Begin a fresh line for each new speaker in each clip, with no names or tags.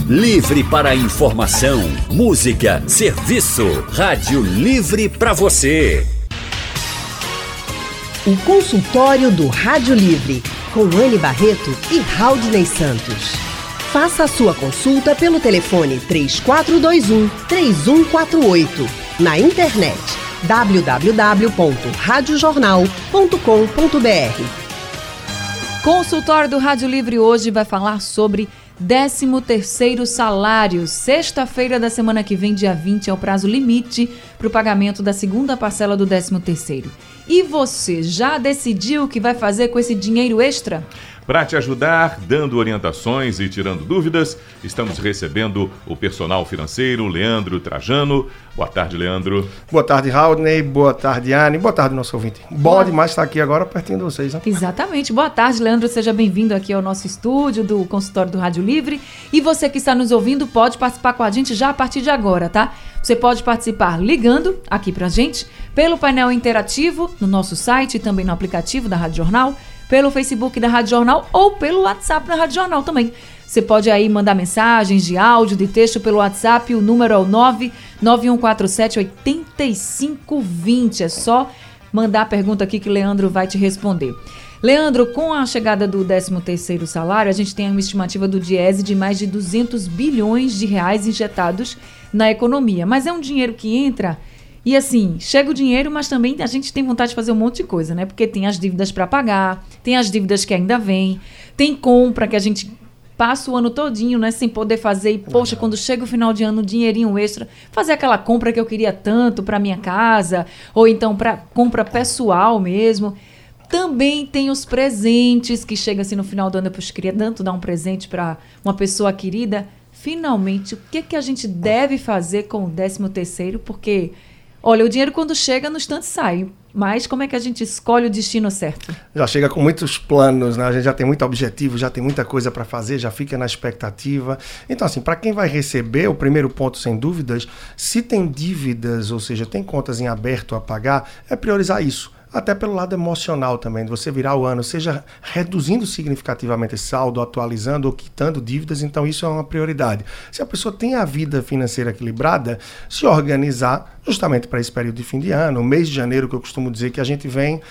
Livre para informação, música, serviço. Rádio Livre para você.
O consultório do Rádio Livre, com Anne Barreto e Raudney Santos. Faça a sua consulta pelo telefone 3421-3148. Na internet www.radiojornal.com.br.
Consultório do Rádio Livre hoje vai falar sobre 13º salário. Sexta-feira da semana que vem, dia 20, é o prazo limite para o pagamento da segunda parcela do 13º. E você já decidiu o que vai fazer com esse dinheiro extra?
Para te ajudar, dando orientações e tirando dúvidas, estamos recebendo o personal financeiro, Leandro Trajano. Boa tarde, Leandro.
Boa tarde, Raudney. Boa tarde, Anne. Boa tarde, nosso ouvinte. Bom demais estar aqui agora pertinho de vocês, né?
Exatamente. Boa tarde, Leandro. Seja bem-vindo aqui ao nosso estúdio do consultório do Rádio Livre. E você que está nos ouvindo pode participar com a gente já a partir de agora, tá? Você pode participar ligando aqui pra gente, pelo painel interativo no nosso site e também no aplicativo da Rádio Jornal, pelo Facebook da Rádio Jornal ou pelo WhatsApp da Rádio Jornal também. Você pode aí mandar mensagens de áudio, de texto pelo WhatsApp, o número é o 99147-8520. É só mandar a pergunta aqui que o Leandro vai te responder. Leandro, com a chegada do 13º salário, a gente tem uma estimativa do Diese de mais de 200 bilhões de reais injetados na economia. Mas é um dinheiro que entra e assim, chega o dinheiro, mas também a gente tem vontade de fazer um monte de coisa, né? Porque tem as dívidas para pagar, tem as dívidas que ainda vêm, tem compra que a gente passa o ano todinho, né, sem poder fazer e, poxa, quando chega o final de ano, um dinheirinho extra, fazer aquela compra que eu queria tanto para minha casa, ou então para compra pessoal mesmo. Também tem os presentes que chegam assim no final do ano, eu queria tanto dar um presente para uma pessoa querida. Finalmente, o que a gente deve fazer com o 13º? Porque, olha, o dinheiro quando chega no instante sai, mas como é que a gente escolhe o destino certo?
Já chega com muitos planos, né? A gente já tem muito objetivo, já tem muita coisa para fazer, já fica na expectativa. Então, assim, para quem vai receber, o primeiro ponto, sem dúvidas, se tem dívidas, ou seja, tem contas em aberto a pagar, é priorizar isso. Até pelo lado emocional também, de você virar o ano, seja reduzindo significativamente esse saldo, atualizando ou quitando dívidas, então isso é uma prioridade. Se a pessoa tem a vida financeira equilibrada, se organizar justamente para esse período de fim de ano, o mês de janeiro, que eu costumo dizer que a gente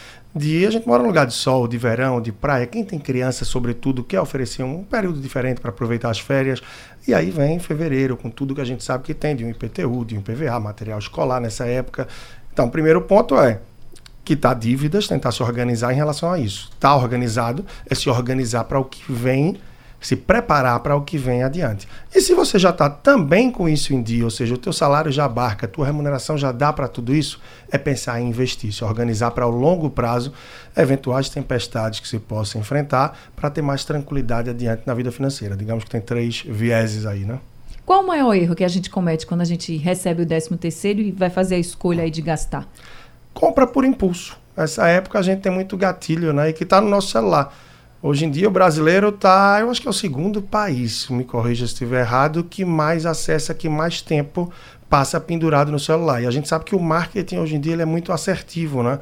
mora num lugar de sol, de verão, de praia, quem tem criança, sobretudo, quer oferecer um período diferente para aproveitar as férias, e aí vem fevereiro, com tudo que a gente sabe que tem de um IPTU, de um IPVA, material escolar nessa época. Então, o primeiro ponto é quitar dívidas, tentar se organizar em relação a isso. Estar organizado é se organizar para o que vem, se preparar para o que vem adiante. E se você já está também com isso em dia, ou seja, o teu salário já abarca, a tua remuneração já dá para tudo isso, é pensar em investir, se organizar para o longo prazo, eventuais tempestades que se possa enfrentar, para ter mais tranquilidade adiante na vida financeira. Digamos que tem 3 vieses aí, né?
Qual o maior erro que a gente comete quando a gente recebe o 13º e vai fazer a escolha aí de gastar?
Compra por impulso. Nessa época a gente tem muito gatilho, né? E que está no nosso celular. Hoje em dia o brasileiro está, eu acho que é o segundo país, me corrija se estiver errado, que mais acessa, que mais tempo passa pendurado no celular. E a gente sabe que o marketing hoje em dia ele é muito assertivo, né?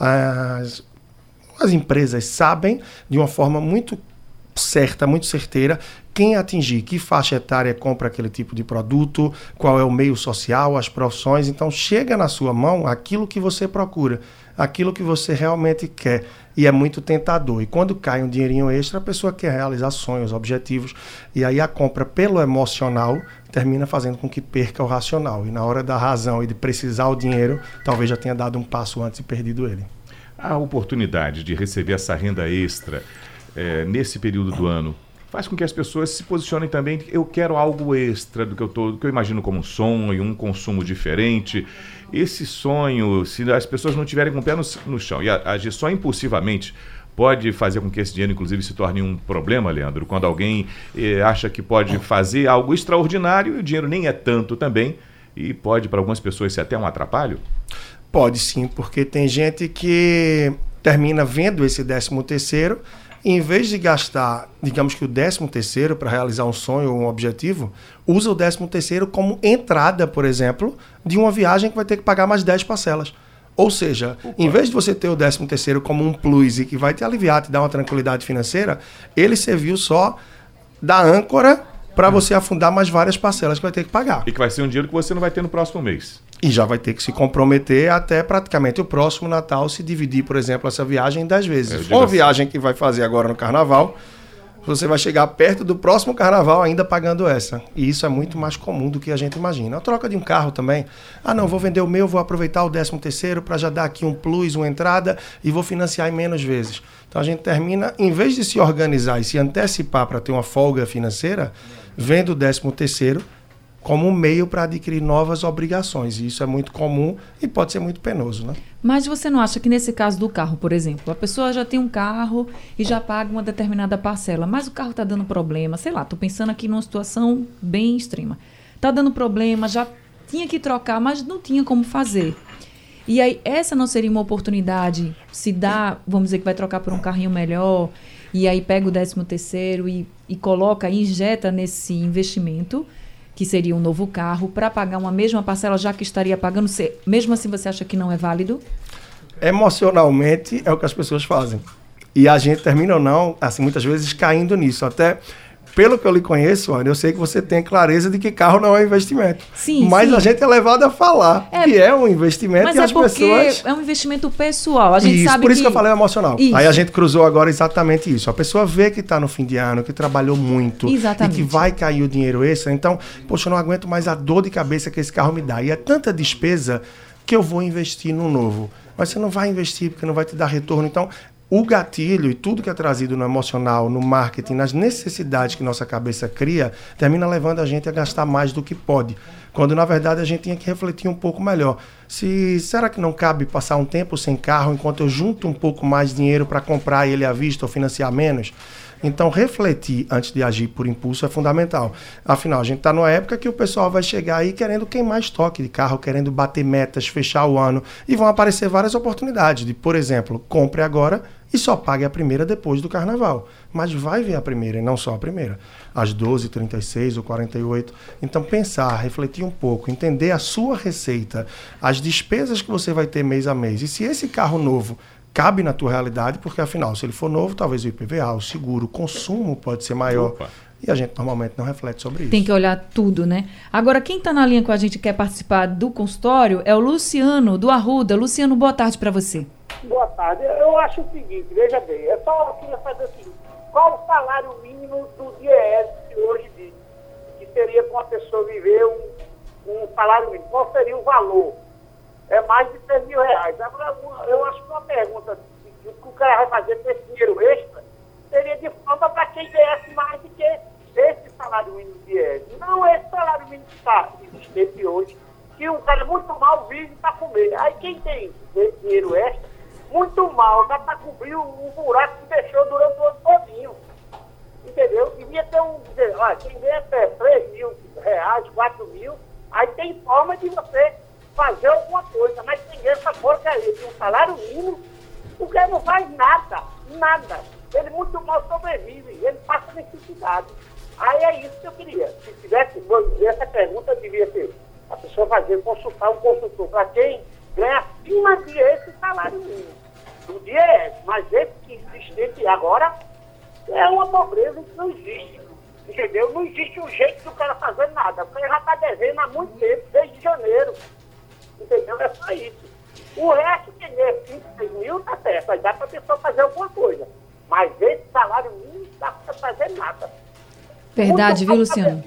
As empresas sabem de uma forma muito certa, muito certeira, quem atingir, que faixa etária compra aquele tipo de produto, qual é o meio social, as profissões. Então chega na sua mão aquilo que você procura, aquilo que você realmente quer, e é muito tentador. E quando cai um dinheirinho extra, a pessoa quer realizar sonhos, objetivos, e aí a compra pelo emocional termina fazendo com que perca o racional, e na hora da razão e de precisar o dinheiro, talvez já tenha dado um passo antes e perdido ele.
A oportunidade de receber essa renda extra nesse período do ano faz com que as pessoas se posicionem também. Eu quero algo extra do que eu imagino como um sonho, um consumo diferente. Esse sonho, se as pessoas não tiverem com o pé no chão e agir só impulsivamente, pode fazer com que esse dinheiro, inclusive, se torne um problema, Leandro, quando alguém acha que pode fazer algo extraordinário e o dinheiro nem é tanto também, e pode, para algumas pessoas, ser até um atrapalho?
Pode sim, porque tem gente que termina vendo esse 13º, em vez de gastar, digamos que o 13º para realizar um sonho ou um objetivo, usa o 13º como entrada, por exemplo, de uma viagem que vai ter que pagar mais 10 parcelas. Ou seja, em vez de você ter o 13º como um plus e que vai te aliviar, te dar uma tranquilidade financeira, ele serviu só da âncora para você afundar mais várias parcelas que vai ter que pagar.
E que vai ser um dinheiro que você não vai ter no próximo mês.
E já vai ter que se comprometer até praticamente o próximo Natal, se dividir, por exemplo, essa viagem em 10 vezes. Uma viagem que vai fazer agora no Carnaval, você vai chegar perto do próximo Carnaval ainda pagando essa. E isso é muito mais comum do que a gente imagina. A troca de um carro também. Não, vou vender o meu, vou aproveitar o 13º para já dar aqui um plus, uma entrada e vou financiar em menos vezes. Então a gente termina, em vez de se organizar e se antecipar para ter uma folga financeira, vendo o 13º como um meio para adquirir novas obrigações. E isso é muito comum e pode ser muito penoso, né?
Mas você não acha que nesse caso do carro, por exemplo, a pessoa já tem um carro e já paga uma determinada parcela, mas o carro está dando problema, sei lá, estou pensando aqui numa situação bem extrema. Está dando problema, já tinha que trocar, mas não tinha como fazer. E aí, essa não seria uma oportunidade, se dá, vamos dizer que vai trocar por um carrinho melhor, e aí pega o 13º e coloca, injeta nesse investimento, que seria um novo carro, para pagar uma mesma parcela, já que estaria pagando, mesmo assim você acha que não é válido?
Emocionalmente é o que as pessoas fazem. E a gente termina ou não, assim, muitas vezes caindo nisso. Até pelo que eu lhe conheço, Ana, eu sei que você tem clareza de que carro não é investimento.
Sim,
mas
sim.
A gente é levado a falar que é um investimento,
mas
e as pessoas...
é um investimento pessoal. A gente sabe
por isso que eu falei emocional.
Isso.
Aí a gente cruzou agora exatamente isso. A pessoa vê que está no fim de ano, que trabalhou muito,
exatamente,
e que vai cair o dinheiro extra. Então, poxa, eu não aguento mais a dor de cabeça que esse carro me dá. E é tanta despesa que eu vou investir no novo. Mas você não vai investir porque não vai te dar retorno. Então, o gatilho e tudo que é trazido no emocional, no marketing, nas necessidades que nossa cabeça cria, termina levando a gente a gastar mais do que pode. Quando, na verdade, a gente tinha que refletir um pouco melhor. Será que não cabe passar um tempo sem carro enquanto eu junto um pouco mais de dinheiro para comprar ele à vista ou financiar menos? Então, refletir antes de agir por impulso é fundamental. Afinal, a gente está numa época que o pessoal vai chegar aí querendo queimar estoque de carro, querendo bater metas, fechar o ano, e vão aparecer várias oportunidades de, por exemplo, compre agora e só pague a primeira depois do Carnaval. Mas vai vir a primeira e não só a primeira. Às 12, 36 ou 48. Então, pensar, refletir um pouco, entender a sua receita, as despesas que você vai ter mês a mês. E se esse carro novo cabe na tua realidade, porque afinal, se ele for novo, talvez o IPVA, o seguro, o consumo pode ser maior.
Opa.
E a gente normalmente não reflete sobre isso.
Tem que olhar tudo, né? Agora, quem está na linha com a gente e quer participar do consultório é o Luciano, do Arruda. Luciano, boa tarde para você.
Boa tarde. Eu acho o seguinte, veja bem, eu só queria fazer o seguinte, qual o salário mínimo do DIEESE que hoje diz que seria para uma pessoa viver um salário mínimo? Qual seria o valor? É mais de R$3.000. Agora, eu acho que uma pergunta que o cara vai fazer com esse dinheiro extra seria de forma para quem ganhasse mais do que esse salário mínimo de DIEESE. Não esse salário mínimo que está existente hoje, que um cara muito mal vive para comer. Aí quem tem esse dinheiro extra, muito mal, dá para cobrir o buraco que deixou durante o ano todinho. Entendeu? Devia ter quem ganha até R$3.000, R$4.000, aí tem forma de você fazer alguma coisa, mas quem ganha essa porcaria de um salário mínimo, o cara não faz nada. Ele muito mal sobrevive, ele passa necessidade. Aí é isso que eu queria. Se tivesse, essa pergunta devia ser a pessoa consultar um consultor para quem ganha acima desse salário mínimo. O dia é esse, mas esse que existe agora é uma pobreza que não existe. Entendeu? Não existe um jeito do cara fazer nada. O cara já está devendo há muito tempo, desde janeiro. Entendeu? É só isso. O resto, que ganha 5.000, tá certo. Aí dá para a pessoa fazer alguma coisa. Mas esse salário mínimo não dá para fazer nada.
Verdade, viu, Luciano?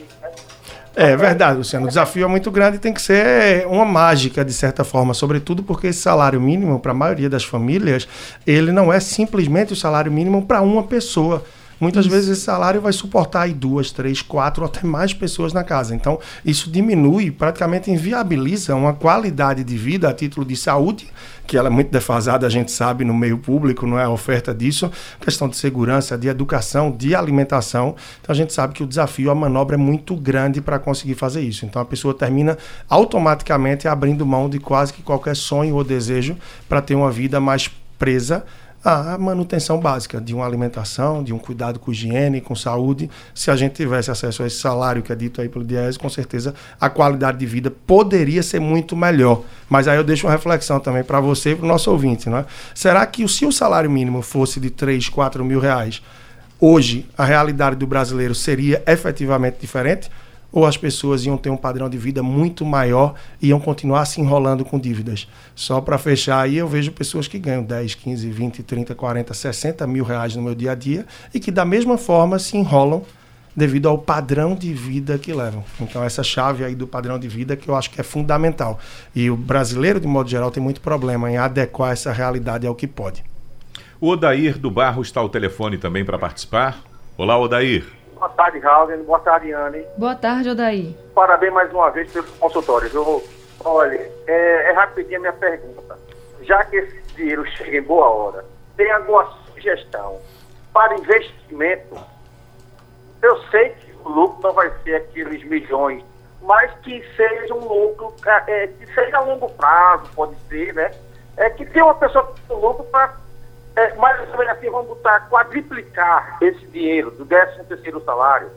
É verdade, Luciano. O desafio é muito grande e tem que ser uma mágica, de certa forma, sobretudo porque esse salário mínimo, para a maioria das famílias, ele não é simplesmente o salário mínimo para uma pessoa. Muitas vezes esse salário vai suportar aí 2, 3, 4 ou até mais pessoas na casa. Então, isso diminui, praticamente inviabiliza uma qualidade de vida a título de saúde, que ela é muito defasada, a gente sabe, no meio público, não é a oferta disso, questão de segurança, de educação, de alimentação. Então, a gente sabe que o desafio, a manobra é muito grande para conseguir fazer isso. Então, a pessoa termina automaticamente abrindo mão de quase que qualquer sonho ou desejo para ter uma vida mais presa a manutenção básica de uma alimentação, de um cuidado com higiene, com saúde. Se a gente tivesse acesso a esse salário que é dito aí pelo DIEESE, com certeza a qualidade de vida poderia ser muito melhor. Mas aí eu deixo uma reflexão também para você e para o nosso ouvinte, né? Será que se o salário mínimo fosse de 3, 4 mil reais, hoje a realidade do brasileiro seria efetivamente diferente? Ou as pessoas iam ter um padrão de vida muito maior e iam continuar se enrolando com dívidas? Só para fechar aí, eu vejo pessoas que ganham 10, 15, 20, 30, 40, 60 mil reais no meu dia a dia e que da mesma forma se enrolam devido ao padrão de vida que levam. Então essa chave aí do padrão de vida que eu acho que é fundamental. E o brasileiro, de modo geral, tem muito problema em adequar essa realidade ao que pode.
O Odair do Barro está ao telefone também para participar. Olá, Odair.
Boa tarde, Raul. Boa tarde, Anne.
Boa tarde, Odair.
Parabéns mais uma vez pelo consultório. Olha, é rapidinho a minha pergunta. Já que esse dinheiro chega em boa hora, tem alguma sugestão para investimento? Eu sei que o lucro não vai ser aqueles milhões, mas que seja um lucro, que seja a longo prazo, pode ser, né? Que tenha uma pessoa com lucro para, mais ou menos assim, vamos botar, quadriplicar esse dinheiro do 13º salário.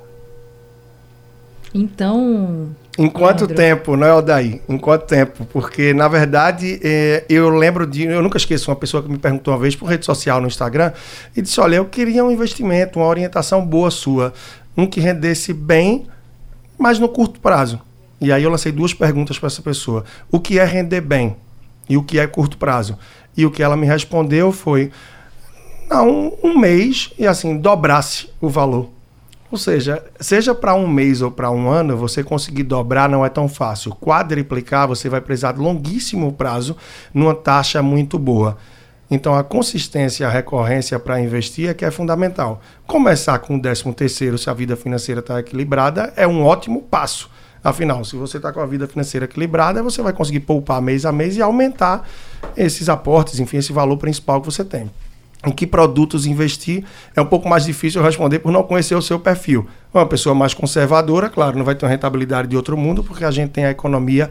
Então...
Em quanto tempo, não é, Odair? Em quanto tempo? Porque, na verdade, eu nunca esqueço uma pessoa que me perguntou uma vez por rede social no Instagram e disse, olha, eu queria um investimento, uma orientação boa sua, um que rendesse bem, mas no curto prazo. E aí eu lancei 2 perguntas para essa pessoa. O que é render bem? E o que é curto prazo? E o que ela me respondeu foi, não, um mês e assim, dobrasse o valor. Ou seja para um mês ou para um ano, você conseguir dobrar não é tão fácil. Quadriplicar, você vai precisar de longuíssimo prazo, numa taxa muito boa. Então, a consistência e a recorrência para investir é que é fundamental. Começar com o 13º, se a vida financeira está equilibrada, é um ótimo passo. Afinal, se você está com a vida financeira equilibrada, você vai conseguir poupar mês a mês e aumentar esses aportes, enfim, esse valor principal que você tem. Em que produtos investir é um pouco mais difícil responder por não conhecer o seu perfil. Uma pessoa mais conservadora, claro, não vai ter uma rentabilidade de outro mundo, porque a gente tem a economia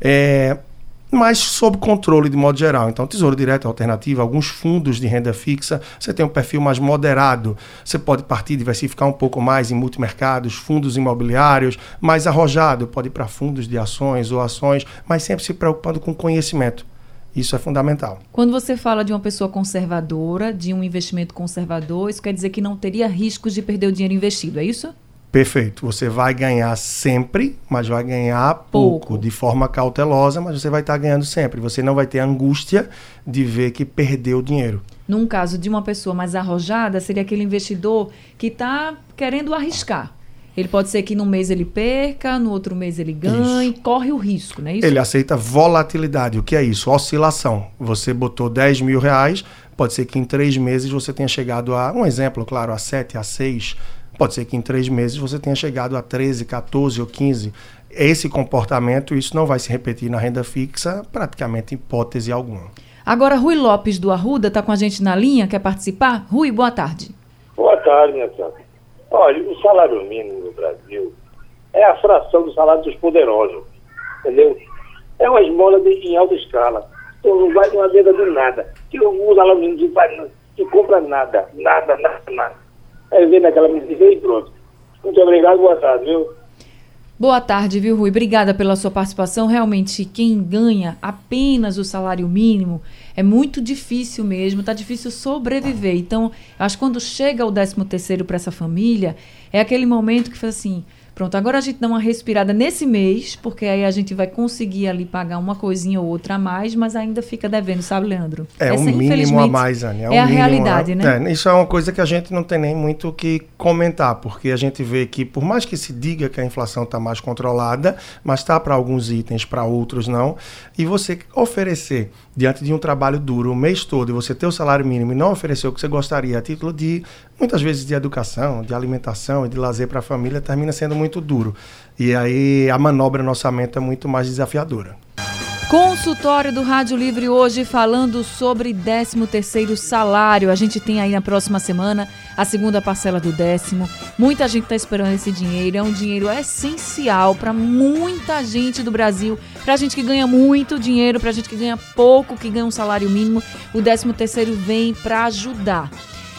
mais sob controle de modo geral. Então, Tesouro Direto é alternativa, alguns fundos de renda fixa, você tem um perfil mais moderado, você pode partir, diversificar um pouco mais em multimercados, fundos imobiliários, mais arrojado, pode ir para fundos de ações ou ações, mas sempre se preocupando com conhecimento. Isso é fundamental.
Quando você fala de uma pessoa conservadora, de um investimento conservador, isso quer dizer que não teria riscos de perder o dinheiro investido, é isso?
Perfeito. Você vai ganhar sempre, mas vai ganhar pouco, de forma cautelosa, mas você vai estar ganhando sempre. Você não vai ter angústia de ver que perdeu o dinheiro.
Num caso de uma pessoa mais arrojada, seria aquele investidor que está querendo arriscar. Ele pode ser que num mês ele perca, no outro mês ele ganhe, corre o risco, não é isso?
Ele aceita volatilidade. O que é isso? Oscilação. Você botou 10 mil reais, pode ser que em 3 meses você tenha chegado a, um exemplo, claro, a 7, a 6. Pode ser que em 3 meses você tenha chegado a 13, 14 ou 15. Esse comportamento, isso não vai se repetir na renda fixa, praticamente hipótese alguma.
Agora, Rui Lopes do Arruda está com a gente na linha, quer participar? Rui, boa tarde.
Boa tarde, minha senhora. Olha, o salário mínimo no Brasil é a fração do salário dos poderosos, entendeu? É uma esmola em alta escala. Então não vai uma venda de nada. Que o salário mínimo que compra nada. Aí vem naquela medida e pronto. Muito obrigado, boa tarde, viu?
Boa tarde, viu, Rui? Obrigada pela sua participação. Realmente, quem ganha apenas o salário mínimo é muito difícil mesmo, tá difícil sobreviver. Então, acho que quando chega o 13º para essa família, é aquele momento que faz assim, pronto, agora a gente dá uma respirada nesse mês, porque aí a gente vai conseguir ali pagar uma coisinha ou outra a mais, mas ainda fica devendo, sabe, Leandro?
É um mínimo a mais, Anny.
É a realidade, né?
Isso é uma coisa que a gente não tem nem muito o que comentar, porque a gente vê que, por mais que se diga que a inflação está mais controlada, mas está para alguns itens, para outros não, e você oferecer, diante de um trabalho duro o mês todo, e você ter o salário mínimo e não oferecer o que você gostaria a título de, muitas vezes, de educação, de alimentação e de lazer para a família, termina sendo muito duro. E aí a manobra no orçamento é muito mais desafiadora.
Consultório do Rádio Livre hoje falando sobre 13º salário. A gente tem aí na próxima semana a segunda parcela do 10º. Muita gente está esperando esse dinheiro. É um dinheiro essencial para muita gente do Brasil. Para a gente que ganha muito dinheiro, para a gente que ganha pouco, que ganha um salário mínimo. O 13º vem para ajudar.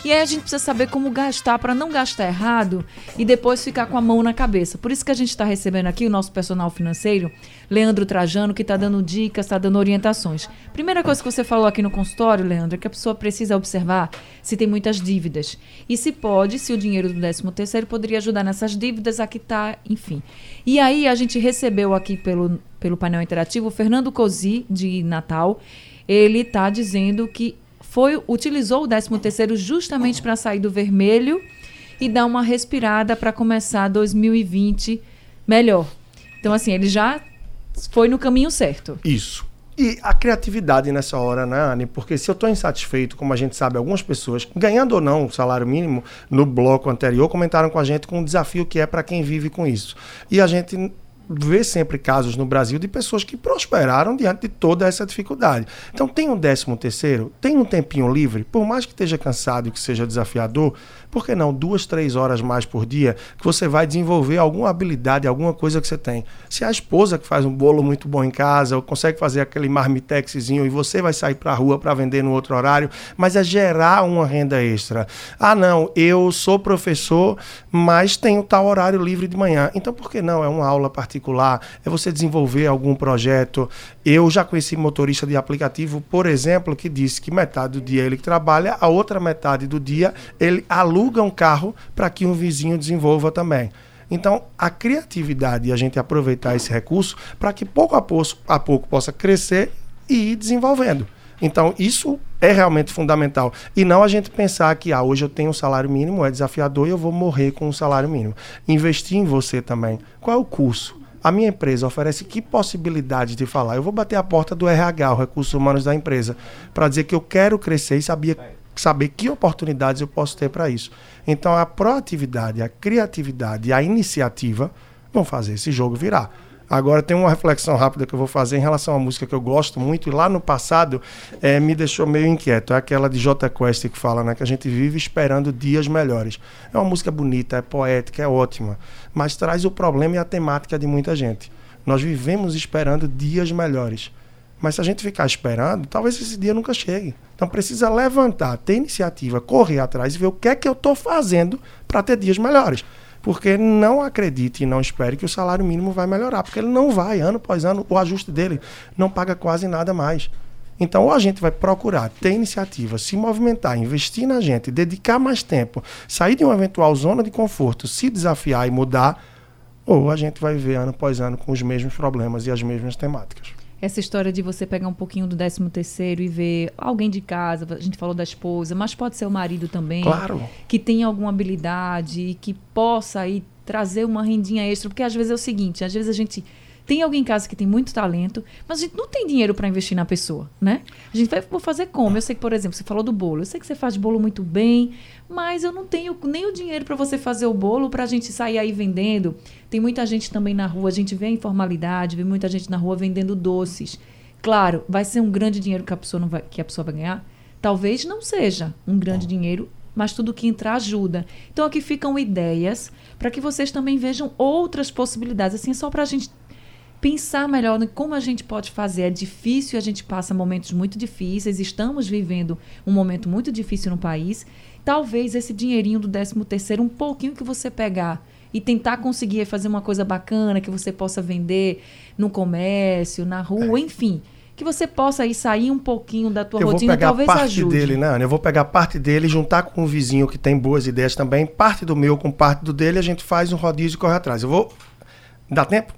E aí a gente precisa saber como gastar para não gastar errado e depois ficar com a mão na cabeça. Por isso que a gente está recebendo aqui o nosso personal financeiro, Leandro Trajano, que está dando dicas, está dando orientações. Primeira coisa que você falou aqui no consultório, Leandro, é que a pessoa precisa observar se tem muitas dívidas. E se pode, se o dinheiro do 13º poderia ajudar nessas dívidas a quitar, enfim. E aí a gente recebeu aqui pelo painel interativo o Fernando Cosi, de Natal. Ele está dizendo que utilizou o 13º justamente para sair do vermelho e dar uma respirada para começar 2020 melhor. Então, assim, ele já foi no caminho certo.
Isso. E a criatividade nessa hora, né, Anne? Porque se eu estou insatisfeito, como a gente sabe, algumas pessoas, ganhando ou não o salário mínimo, no bloco anterior, comentaram com a gente com um desafio que é para quem vive com isso. E a gente vê sempre casos no Brasil de pessoas que prosperaram diante de toda essa dificuldade. Então tem um 13º, tem um tempinho livre, por mais que esteja cansado e que seja desafiador, por que não 2, 3 horas mais por dia que você vai desenvolver alguma habilidade, alguma coisa que você tem. Se a esposa que faz um bolo muito bom em casa ou consegue fazer aquele marmitexzinho e você vai sair para a rua para vender no outro horário, mas é gerar uma renda extra. Ah não, eu sou professor, mas tenho tal horário livre de manhã. Então por que não? É uma aula particular, é você desenvolver algum projeto. Eu já conheci motorista de aplicativo, por exemplo, que disse que metade do dia ele trabalha, a outra metade do dia ele aluga um carro para que um vizinho desenvolva também. Então, a criatividade e a gente aproveitar esse recurso para que pouco a pouco possa crescer e ir desenvolvendo. Então, isso é realmente fundamental. E não a gente pensar que hoje eu tenho um salário mínimo, é desafiador e eu vou morrer com um salário mínimo. Investir em você também. Qual é o curso? A minha empresa oferece que possibilidade de falar? Eu vou bater a porta do RH, o Recursos Humanos da empresa, para dizer que eu quero crescer e saber que oportunidades eu posso ter para isso. Então, a proatividade, a criatividade e a iniciativa vão fazer esse jogo virar. Agora, tem uma reflexão rápida que eu vou fazer em relação à música que eu gosto muito, e lá no passado me deixou meio inquieto. É aquela de Jota Quest que fala, né, que a gente vive esperando dias melhores. É uma música bonita, é poética, é ótima, mas traz o problema e a temática de muita gente. Nós vivemos esperando dias melhores. Mas se a gente ficar esperando, talvez esse dia nunca chegue. Então precisa levantar, ter iniciativa, correr atrás e ver o que é que eu estou fazendo para ter dias melhores. Porque não acredite e não espere que o salário mínimo vai melhorar, porque ele não vai, ano após ano, o ajuste dele não paga quase nada mais. Então, ou a gente vai procurar ter iniciativa, se movimentar, investir na gente, dedicar mais tempo, sair de uma eventual zona de conforto, se desafiar e mudar, ou a gente vai ver ano após ano com os mesmos problemas e as mesmas temáticas.
Essa história de você pegar um pouquinho do 13º e ver alguém de casa, a gente falou da esposa, mas pode ser o marido também,
claro,
que tenha alguma habilidade e que possa aí trazer uma rendinha extra, porque às vezes é o seguinte, às vezes a gente tem alguém em casa que tem muito talento, mas a gente não tem dinheiro para investir na pessoa, né? A gente vou fazer como? Eu sei que, por exemplo, você falou do bolo. Eu sei que você faz bolo muito bem, mas eu não tenho nem o dinheiro para você fazer o bolo para a gente sair aí vendendo. Tem muita gente também na rua, a gente vê a informalidade, vê muita gente na rua vendendo doces. Claro, vai ser um grande dinheiro que a pessoa vai ganhar? Talvez não seja um grande dinheiro, mas tudo que entrar ajuda. Então aqui ficam ideias para que vocês também vejam outras possibilidades. Assim, só para a gente pensar melhor em como a gente pode fazer. É difícil, a gente passa momentos muito difíceis, estamos vivendo um momento muito difícil no país. Talvez esse dinheirinho do 13º, um pouquinho que você pegar e tentar conseguir fazer uma coisa bacana, que você possa vender no comércio, na rua, enfim, que você possa aí sair um pouquinho da tua rotina, talvez ajude. Eu vou pegar parte dele, né, Ana? Eu vou pegar parte dele, juntar com um vizinho que tem boas ideias também, parte do meu com parte do dele, a gente faz um rodízio e corre atrás. Eu vou... Dá tempo?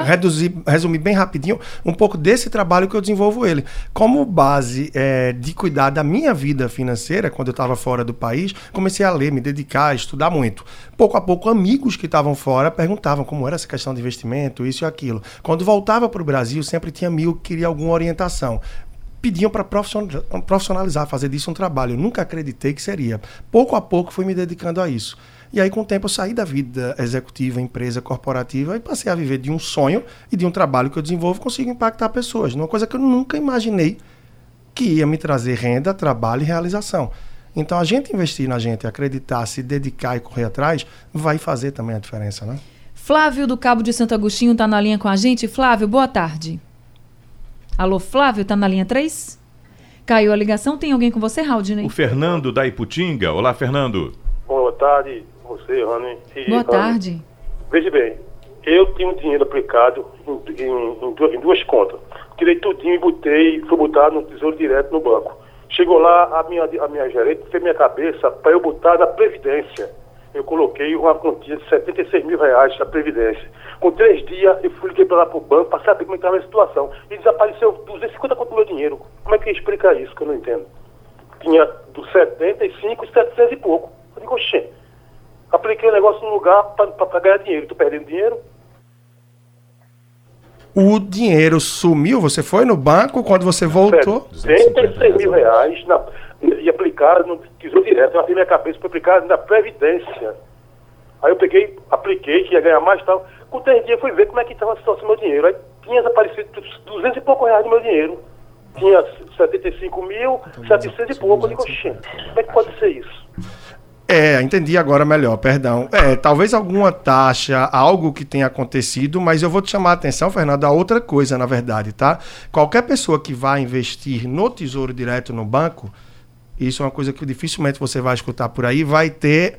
Resumir bem rapidinho um pouco desse trabalho que eu desenvolvo ele. Como base de cuidar da minha vida financeira, quando eu estava fora do país, comecei a ler, me dedicar, estudar muito. Pouco a pouco, amigos que estavam fora perguntavam como era essa questão de investimento, isso e aquilo. Quando voltava para o Brasil, sempre tinha amigo que queria alguma orientação. Pediam para profissionalizar, fazer disso um trabalho. Eu nunca acreditei que seria. Pouco a pouco fui me dedicando a isso. E aí, com o tempo, eu saí da vida executiva, empresa, corporativa e passei a viver de um sonho e de um trabalho que eu desenvolvo, consigo impactar pessoas. Uma coisa que eu nunca imaginei que ia me trazer renda, trabalho e realização. Então, a gente investir na gente, acreditar, se dedicar e correr atrás, vai fazer também a diferença, né? Flávio do Cabo de Santo Agostinho está na linha com a gente. Flávio, boa tarde. Alô, Flávio, está na linha 3? Caiu a ligação. Tem alguém com você, Raudney?
O Fernando da Iputinga. Olá, Fernando.
Boa tarde, você, Rani.
Boa tarde.
Veja bem, eu tinha um dinheiro aplicado em duas contas. Tirei tudinho e fui botar no Tesouro Direto no banco. Chegou lá, a minha gerente fez minha cabeça para eu botar na Previdência. Eu coloquei uma quantia de R$76 mil na Previdência. Com 3 dias, eu fui ligar para lá para o banco para saber como estava a situação. E desapareceu 250 conto do meu dinheiro. Como é que explica isso, que eu não entendo? Tinha dos 75 e 700 e pouco. Eu digo, oxê, apliquei o negócio no lugar para ganhar dinheiro. Estou perdendo dinheiro.
O dinheiro sumiu? Você foi no banco quando você voltou?
R$76 mil e aplicar no Tesouro Direto. Eu abri minha cabeça para aplicar na Previdência. Aí eu apliquei, que ia ganhar mais e tal. Com 3 dias fui ver como é que estava a situação do meu dinheiro. Aí tinha desaparecido 200 e pouco reais do meu dinheiro. Tinha 75 mil, 700 e pouco. Eu digo, oxê, como é que pode ser isso?
Entendi agora melhor, perdão. Talvez alguma taxa, algo que tenha acontecido, mas eu vou te chamar a atenção, Fernando, a outra coisa, na verdade, tá? Qualquer pessoa que vai investir no Tesouro Direto no banco, isso é uma coisa que dificilmente você vai escutar por aí, vai ter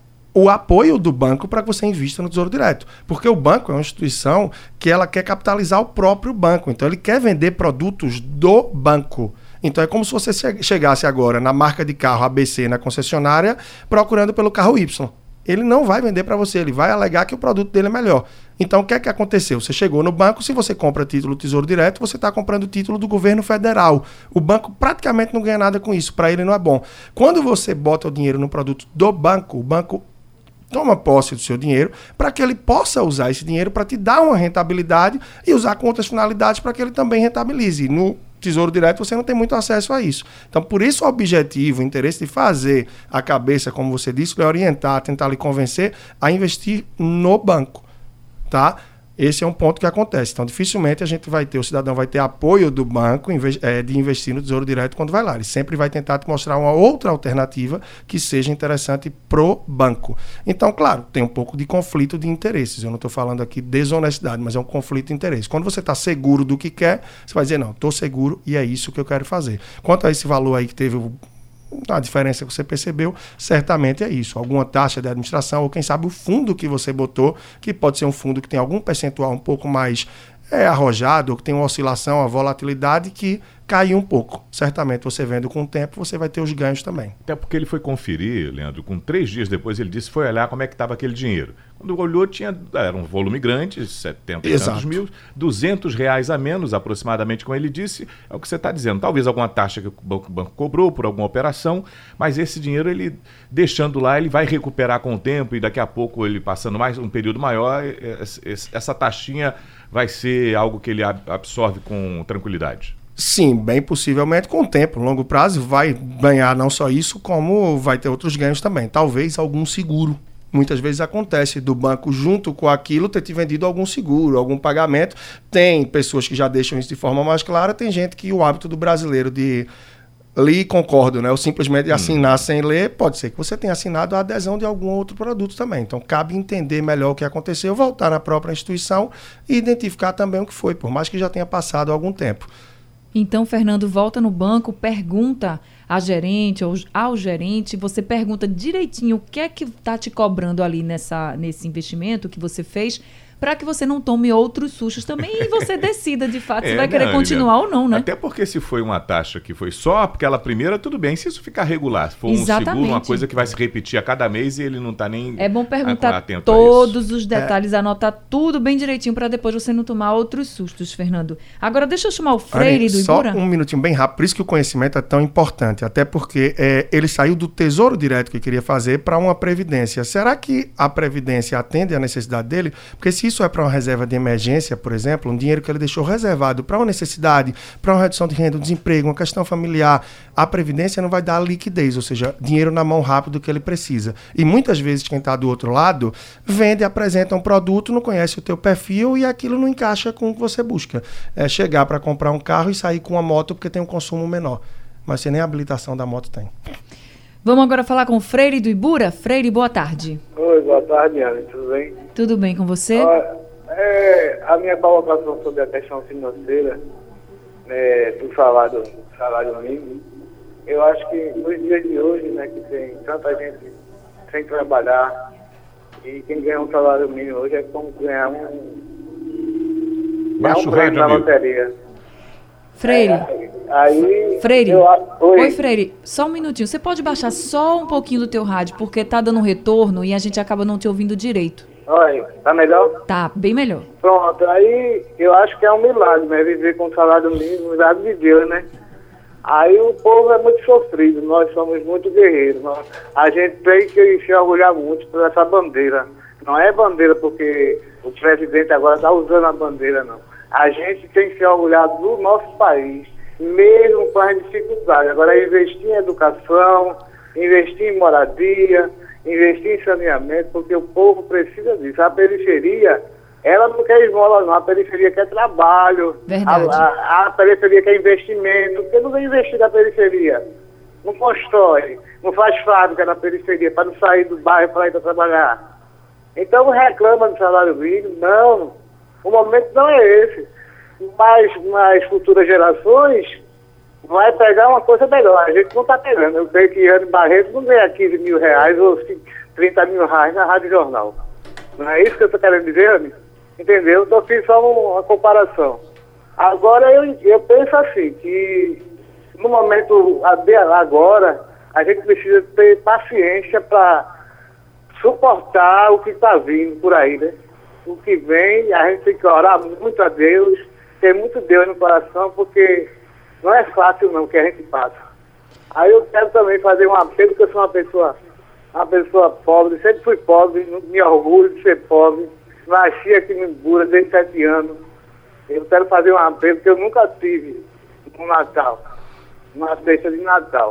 o apoio do banco para que você invista no Tesouro Direto. Porque o banco é uma instituição que ela quer capitalizar o próprio banco. Então, ele quer vender produtos do banco. Então, é como se você chegasse agora na marca de carro ABC na concessionária procurando pelo carro Y. Ele não vai vender para você, ele vai alegar que o produto dele é melhor. Então, o que é que aconteceu? Você chegou no banco, se você compra título do Tesouro Direto, você está comprando título do governo federal. O banco praticamente não ganha nada com isso, para ele não é bom. Quando você bota o dinheiro no produto do banco, o banco toma posse do seu dinheiro para que ele possa usar esse dinheiro para te dar uma rentabilidade e usar com outras finalidades para que ele também rentabilize. No Tesouro Direto você não tem muito acesso a isso. Então, por isso o objetivo, o interesse de fazer a cabeça, como você disse, é orientar, tentar lhe convencer a investir no banco, tá? Esse é um ponto que acontece. Então, dificilmente o cidadão vai ter apoio do banco de investir no Tesouro Direto quando vai lá. Ele sempre vai tentar te mostrar uma outra alternativa que seja interessante pro banco. Então, claro, tem um pouco de conflito de interesses. Eu não estou falando aqui de desonestidade, mas é um conflito de interesses. Quando você está seguro do que quer, você vai dizer, não, estou seguro e é isso que eu quero fazer. Quanto a esse valor aí que teve a diferença que você percebeu, certamente é isso. Alguma taxa de administração ou, quem sabe, o fundo que você botou, que pode ser um fundo que tem algum percentual um pouco mais arrojado, ou que tem uma oscilação, uma volatilidade que caiu um pouco. Certamente você vendo com o tempo, você vai ter os ganhos também.
Até porque ele foi conferir, Leandro, com 3 dias depois ele disse, foi olhar como é que estava aquele dinheiro. Quando olhou, era um volume grande, 70 e tantos mil, R$200 a menos aproximadamente, como ele disse, é o que você está dizendo. Talvez alguma taxa que o banco cobrou por alguma operação, mas esse dinheiro, ele deixando lá, ele vai recuperar com o tempo e daqui a pouco, ele passando mais um período maior, essa taxinha vai ser algo que ele absorve com tranquilidade.
Sim, bem possivelmente com o tempo. No longo prazo vai ganhar não só isso, como vai ter outros ganhos também. Talvez algum seguro. Muitas vezes acontece do banco, junto com aquilo, ter te vendido algum seguro, algum pagamento. Tem pessoas que já deixam isso de forma mais clara, tem gente que o hábito do brasileiro de li e concordo, né? Ou simplesmente assinar sem ler, pode ser que você tenha assinado a adesão de algum outro produto também. Então, cabe entender melhor o que aconteceu, voltar na própria instituição e identificar também o que foi, por mais que já tenha passado algum tempo.
Então, Fernando, volta no banco, pergunta à gerente ou ao gerente, você pergunta direitinho o que é que está te cobrando ali nesse investimento que você fez, para que você não tome outros sustos também e você decida, de fato, se vai querer continuar ou não, né?
Até porque se foi uma taxa que foi só aquela primeira, tudo bem. Se isso ficar regular, se for um seguro, uma coisa que vai se repetir a cada mês e ele não está nem
é bom perguntar todos os detalhes, anotar tudo bem direitinho para depois você não tomar outros sustos, Fernando. Agora, deixa eu chamar o Freire do Ibura.
Só um minutinho bem rápido, por isso que o conhecimento é tão importante, até porque ele saiu do Tesouro Direto que queria fazer para uma Previdência. Será que a Previdência atende à necessidade dele? Porque se isso é para uma reserva de emergência, por exemplo, um dinheiro que ele deixou reservado para uma necessidade, para uma redução de renda, um desemprego, uma questão familiar, a Previdência não vai dar liquidez, ou seja, dinheiro na mão rápido que ele precisa. E muitas vezes quem está do outro lado vende, apresenta um produto, não conhece o teu perfil e aquilo não encaixa com o que você busca. É chegar para comprar um carro e sair com uma moto porque tem um consumo menor. Mas você nem a habilitação da moto tem.
Vamos agora falar com o Freire do Ibura. Freire, boa tarde.
Oi, boa tarde, Ana. Tudo bem?
Tudo bem com você?
A minha colocação sobre a questão financeira, do salário mínimo, eu acho que nos dias de hoje, né, que tem tanta gente sem trabalhar, e quem ganha um salário mínimo hoje é como ganhar
Baixa o
prêmio
rádio,
na
amigo.
loteria.
Freire.
Freire,
Oi, Freire, só um minutinho. Você pode baixar só um pouquinho do teu rádio, porque tá dando retorno e a gente acaba não te ouvindo direito.
Oi, tá melhor?
Tá, bem melhor.
Pronto, aí eu acho que é um milagre, né? Viver com salário mínimo, milagre de Deus, né? Aí o povo é muito sofrido, nós somos muito guerreiros. A gente tem que se orgulhar muito por essa bandeira. Não é bandeira porque o presidente agora está usando a bandeira, não. A gente tem que se orgulhar do nosso país, mesmo com as dificuldades. Agora, investir em educação, investir em moradia, investir em saneamento, porque o povo precisa disso. A periferia, ela não quer esmola, não. A periferia quer trabalho.
Verdade.
A periferia quer investimento. Porque não vem investir na periferia. Não constrói, não faz fábrica na periferia para não sair do bairro para ir para trabalhar. Então, reclama do salário mínimo. Não, o momento não é esse. Mas futuras gerações vai pegar uma coisa melhor. A gente não está pegando. Eu sei que Ana Barreto não ganha 15 mil reais ou 30 mil reais na Rádio Jornal. Não é isso que eu estou querendo dizer, Ana? Entendeu? Então, fiz só uma comparação. Agora, eu penso assim, que no momento agora, a gente precisa ter paciência para suportar o que está vindo por aí, né? O que vem, a gente tem que orar muito a Deus, ter muito Deus no coração, porque não é fácil não o que a gente passa. Aí eu quero também fazer um apelo, porque eu sou uma pessoa pobre, sempre fui pobre, não me orgulho de ser pobre, nasci aqui no Ibura desde 7 anos. Eu quero fazer um apelo que eu nunca tive no Natal, numa festa de Natal.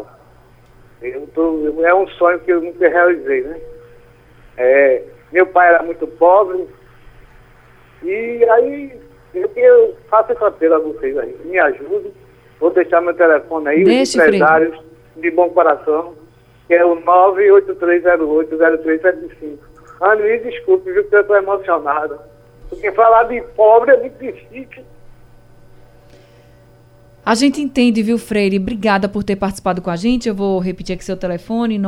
É um sonho que eu nunca realizei, né? Meu pai era muito pobre, e aí eu faço esse apelo a vocês aí, me ajudem. Vou deixar meu telefone aí, os empresários de bom coração, que é o 983080375. Ana, me desculpe, viu, porque eu estou emocionado. Porque falar de pobre é muito difícil.
A gente entende, viu, Freire? Obrigada por ter participado com a gente. Eu vou repetir aqui seu telefone,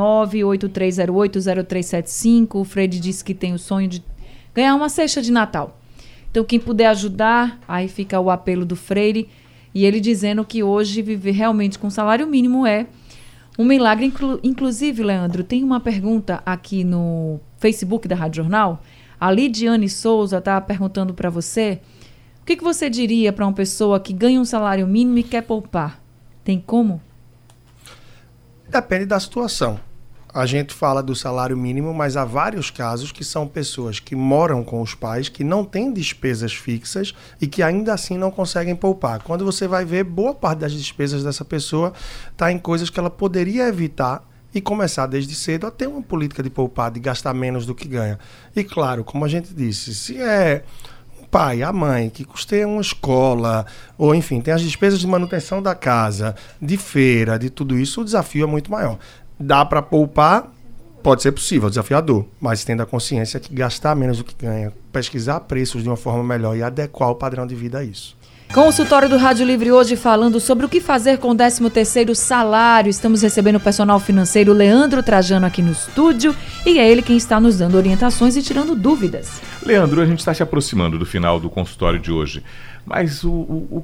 983080375. O Freire disse que tem o sonho de ganhar uma cesta de Natal. Então, quem puder ajudar, aí fica o apelo do Freire. E ele dizendo que hoje viver realmente com salário mínimo é um milagre. Inclusive, Leandro, tem uma pergunta aqui no Facebook da Rádio Jornal. A Lidiane Souza está perguntando para você: o que você diria para uma pessoa que ganha um salário mínimo e quer poupar? Tem como?
Depende da situação. A gente fala do salário mínimo, mas há vários casos que são pessoas que moram com os pais, que não têm despesas fixas e que ainda assim não conseguem poupar. Quando você vai ver, boa parte das despesas dessa pessoa está em coisas que ela poderia evitar e começar desde cedo a ter uma política de poupar, de gastar menos do que ganha. E claro, como a gente disse, se é o pai, a mãe, que custeia uma escola, ou enfim, tem as despesas de manutenção da casa, de feira, de tudo isso, o desafio é muito maior. Dá para poupar? Pode ser possível, desafiador, mas tendo a consciência que gastar menos do que ganha, pesquisar preços de uma forma melhor e adequar o padrão de vida a isso.
Consultório do Rádio Livre hoje falando sobre o que fazer com o 13º salário. Estamos recebendo o personal financeiro Leandro Trajano aqui no estúdio e é ele quem está nos dando orientações e tirando dúvidas.
Leandro, a gente está se aproximando do final do consultório de hoje, mas o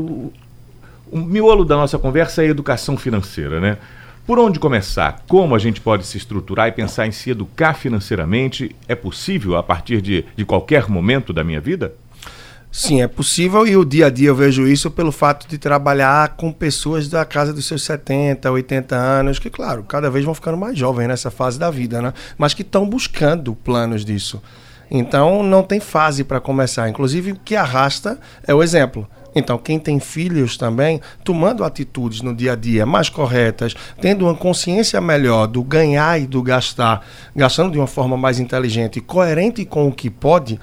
miolo da nossa conversa é a educação financeira, né? Por onde começar? Como a gente pode se estruturar e pensar em se educar financeiramente? É possível a partir de qualquer momento da minha vida?
Sim, é possível, e o dia a dia eu vejo isso pelo fato de trabalhar com pessoas da casa dos seus 70, 80 anos, que claro, cada vez vão ficando mais jovens nessa fase da vida, né? Mas que estão buscando planos disso. Então não tem fase para começar. Inclusive o que arrasta é o exemplo. Então, quem tem filhos também, tomando atitudes no dia a dia mais corretas, tendo uma consciência melhor do ganhar e do gastar, gastando de uma forma mais inteligente e coerente com o que pode,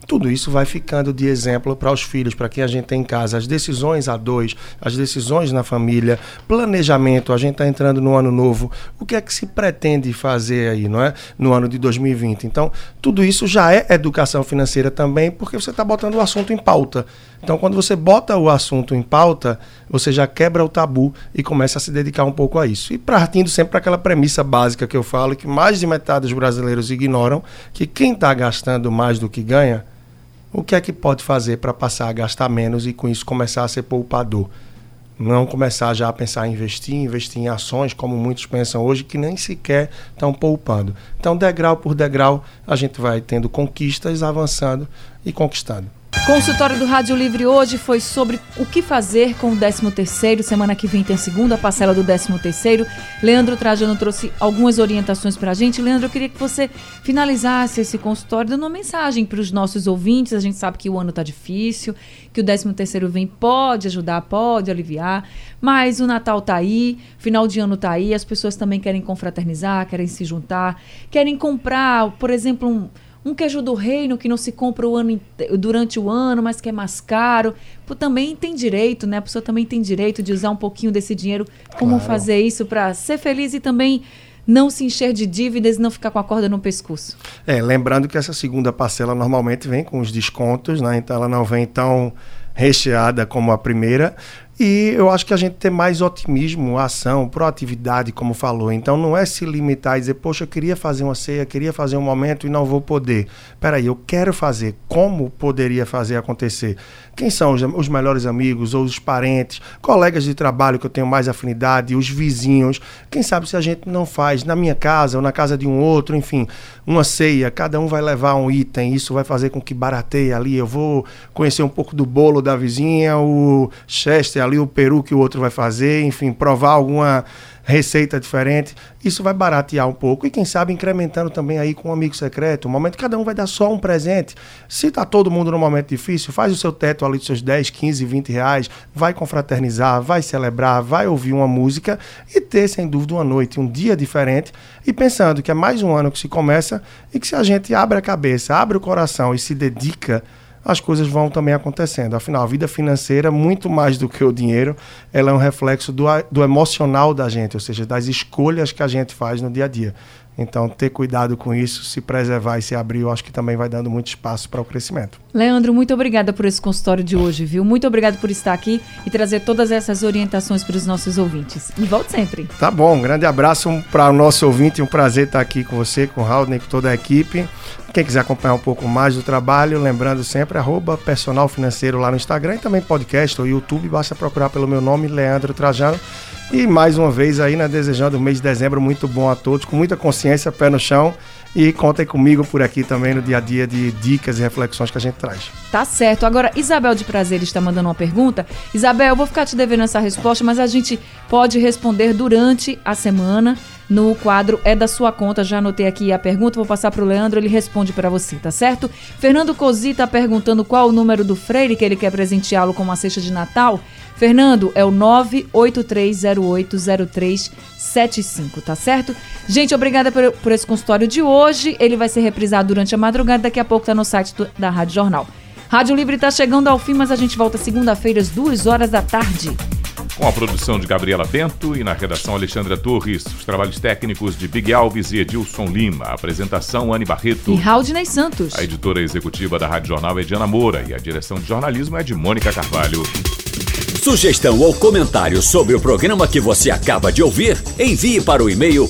tudo isso vai ficando de exemplo para os filhos, para quem a gente tem em casa. As decisões a dois, as decisões na família, planejamento, a gente está entrando no ano novo. O que é que se pretende fazer aí, não é? No ano de 2020. Então, tudo isso já é educação financeira também, porque você está botando o assunto em pauta. Então, quando você bota o assunto em pauta, você já quebra o tabu e começa a se dedicar um pouco a isso. E partindo sempre para aquela premissa básica que eu falo, que mais de metade dos brasileiros ignoram, que quem está gastando mais do que ganha, o que é que pode fazer para passar a gastar menos e com isso começar a ser poupador? Não começar já a pensar em investir em ações, como muitos pensam hoje, que nem sequer estão poupando. Então, degrau por degrau, a gente vai tendo conquistas, avançando e conquistando.
Consultório do Rádio Livre hoje foi sobre o que fazer com o 13º. Semana que vem tem a segunda parcela do 13º. Leandro Trajano trouxe algumas orientações para a gente. Leandro, eu queria que você finalizasse esse consultório dando uma mensagem para os nossos ouvintes. A gente sabe que o ano está difícil, que o 13º vem pode ajudar, pode aliviar, mas o Natal está aí, final de ano está aí, as pessoas também querem confraternizar, querem se juntar, querem comprar, por exemplo, um queijo do reino que não se compra durante o ano, mas que é mais caro. Também tem direito, né? A pessoa também tem direito de usar um pouquinho desse dinheiro. Como fazer isso para ser feliz e também não se encher de dívidas e não ficar com a corda no pescoço?
Lembrando que essa segunda parcela normalmente vem com os descontos, né? Então ela não vem tão recheada como a primeira. E eu acho que a gente tem mais otimismo, ação, proatividade, como falou. Então não é se limitar e dizer, poxa, eu queria fazer uma ceia, queria fazer um momento e não vou poder. Peraí, eu quero fazer. Como poderia fazer acontecer? Quem são os melhores amigos ou os parentes, colegas de trabalho que eu tenho mais afinidade, os vizinhos? Quem sabe se a gente não faz na minha casa ou na casa de um outro, enfim, uma ceia, cada um vai levar um item, isso vai fazer com que barateie ali. Eu vou conhecer um pouco do bolo da vizinha, o Chester ali, o peru que o outro vai fazer, enfim, provar alguma receita diferente, isso vai baratear um pouco e quem sabe incrementando também aí com um amigo secreto, um momento que cada um vai dar só um presente. Se tá todo mundo num momento difícil, faz o seu teto ali dos seus 10, 15, 20 reais, vai confraternizar, vai celebrar, vai ouvir uma música e ter sem dúvida uma noite, um dia diferente e pensando que é mais um ano que se começa e que se a gente abre a cabeça, abre o coração e se dedica, as coisas vão também acontecendo. Afinal, a vida financeira, muito mais do que o dinheiro, ela é um reflexo do emocional da gente, ou seja, das escolhas que a gente faz no dia a dia. Então, ter cuidado com isso, se preservar e se abrir, eu acho que também vai dando muito espaço para o crescimento.
Leandro, muito obrigada por esse consultório de hoje, viu? Muito obrigada por estar aqui e trazer todas essas orientações para os nossos ouvintes. E volte sempre.
Tá bom, um grande abraço para o nosso ouvinte, um prazer estar aqui com você, com o Haldney, com toda a equipe. Quem quiser acompanhar um pouco mais do trabalho, lembrando sempre, @personal financeiro lá no Instagram e também podcast ou YouTube, basta procurar pelo meu nome, Leandro Trajano. E mais uma vez aí, né, desejando o mês de dezembro muito bom a todos, com muita consciência, pé no chão. E contem comigo por aqui também no dia a dia de dicas e reflexões que a gente traz.
Tá certo. Agora, Isabel de Prazer está mandando uma pergunta. Isabel, eu vou ficar te devendo essa resposta, mas a gente pode responder durante a semana no quadro É da Sua Conta. Já anotei aqui a pergunta, vou passar para o Leandro, ele responde para você, tá certo? Fernando Cosi está perguntando qual o número do Freire que ele quer presenteá-lo com uma cesta de Natal. Fernando, é o 983080375, tá certo? Gente, obrigada por esse consultório de hoje. Ele vai ser reprisado durante a madrugada, daqui a pouco tá no site da Rádio Jornal. Rádio Livre tá chegando ao fim, mas a gente volta segunda-feira às 2h.
Com a produção de Gabriela Bento e na redação Alexandra Torres, os trabalhos técnicos de Big Alves e Edilson Lima, a apresentação Anne Barreto
e Haldney Santos.
A editora executiva da Rádio Jornal é Diana Moura e a direção de jornalismo é de Mônica Carvalho.
Sugestão ou comentário sobre o programa que você acaba de ouvir, envie para o e-mail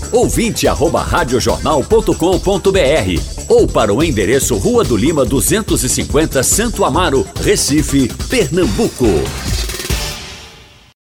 ouvinte@radiojornal.com.br ou para o endereço Rua do Lima 250, Santo Amaro, Recife, Pernambuco.